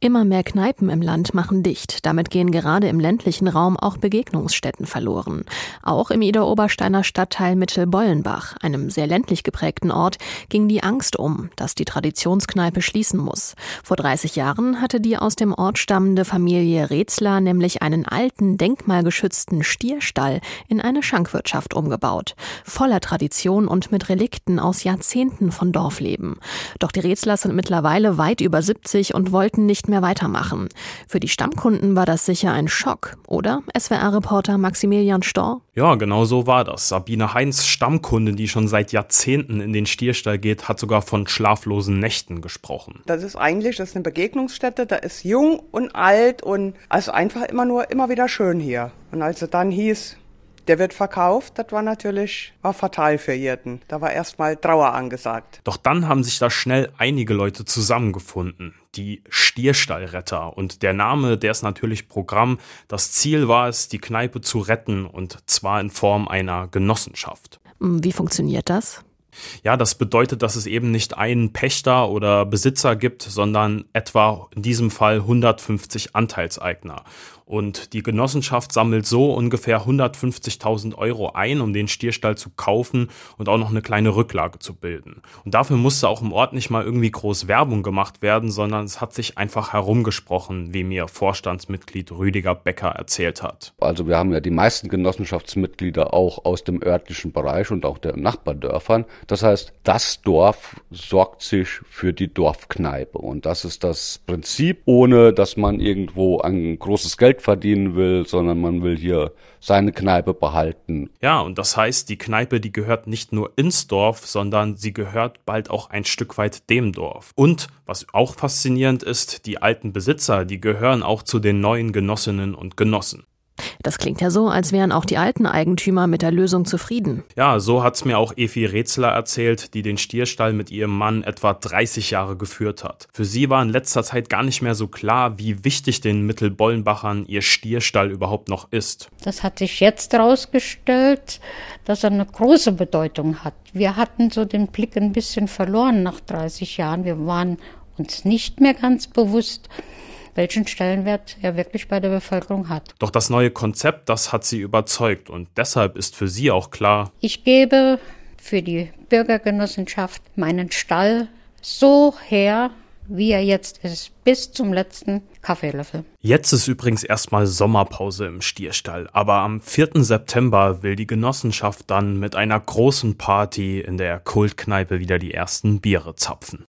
Immer mehr Kneipen im Land machen dicht. Damit gehen gerade im ländlichen Raum auch Begegnungsstätten verloren. Auch im Idar-Obersteiner Stadtteil Mittelbollenbach, einem sehr ländlich geprägten Ort, ging die Angst um, dass die Traditionskneipe schließen muss. Vor 30 Jahren hatte die aus dem Ort stammende Familie Rezler nämlich einen alten, denkmalgeschützten Stierstall in eine Schankwirtschaft umgebaut. Voller Tradition und mit Relikten aus Jahrzehnten von Dorfleben. Doch die Rezlers sind mittlerweile weit über 70 und wollten nicht mehr weitermachen. Für die Stammkunden war das sicher ein Schock, oder? SWR-Reporter Maximilian Storr? Ja, genau so war das. Sabine Heinz, Stammkundin, die schon seit Jahrzehnten in den Stierstall geht, hat sogar von schlaflosen Nächten gesprochen. Das ist eine Begegnungsstätte, da ist jung und alt und also einfach immer wieder schön hier. Und als es dann hieß, der wird verkauft, das war fatal für jeden. Da war erstmal Trauer angesagt. Doch dann haben sich da schnell einige Leute zusammengefunden. Die Stierstallretter. Und der Name, der ist natürlich Programm. Das Ziel war es, die Kneipe zu retten, und zwar in Form einer Genossenschaft. Wie funktioniert das? Ja, das bedeutet, dass es eben nicht einen Pächter oder Besitzer gibt, sondern etwa in diesem Fall 150 Anteilseigner. Und die Genossenschaft sammelt so ungefähr 150.000 Euro ein, um den Stierstall zu kaufen und auch noch eine kleine Rücklage zu bilden. Und dafür musste auch im Ort nicht mal irgendwie groß Werbung gemacht werden, sondern es hat sich einfach herumgesprochen, wie mir Vorstandsmitglied Rüdiger Becker erzählt hat. Also wir haben ja die meisten Genossenschaftsmitglieder auch aus dem örtlichen Bereich und auch der Nachbardörfern. Das heißt, das Dorf sorgt sich für die Dorfkneipe. Und das ist das Prinzip, ohne dass man irgendwo ein großes Geld verdienen will, sondern man will hier seine Kneipe behalten. Ja, und das heißt, die Kneipe, die gehört nicht nur ins Dorf, sondern sie gehört bald auch ein Stück weit dem Dorf. Und, was auch faszinierend ist, die alten Besitzer, die gehören auch zu den neuen Genossinnen und Genossen. Das klingt ja so, als wären auch die alten Eigentümer mit der Lösung zufrieden. Ja, so hat's mir auch Evi Rezler erzählt, die den Stierstall mit ihrem Mann etwa 30 Jahre geführt hat. Für sie war in letzter Zeit gar nicht mehr so klar, wie wichtig den Mittelbollenbachern ihr Stierstall überhaupt noch ist. Das hat sich jetzt herausgestellt, dass er eine große Bedeutung hat. Wir hatten so den Blick ein bisschen verloren nach 30 Jahren. Wir waren uns nicht mehr ganz bewusst, welchen Stellenwert er wirklich bei der Bevölkerung hat. Doch das neue Konzept, das hat sie überzeugt, und deshalb ist für sie auch klar: Ich gebe für die Bürgergenossenschaft meinen Stall so her, wie er jetzt ist, bis zum letzten Kaffeelöffel. Jetzt ist übrigens erstmal Sommerpause im Stierstall, aber am 4. September will die Genossenschaft dann mit einer großen Party in der Kultkneipe wieder die ersten Biere zapfen.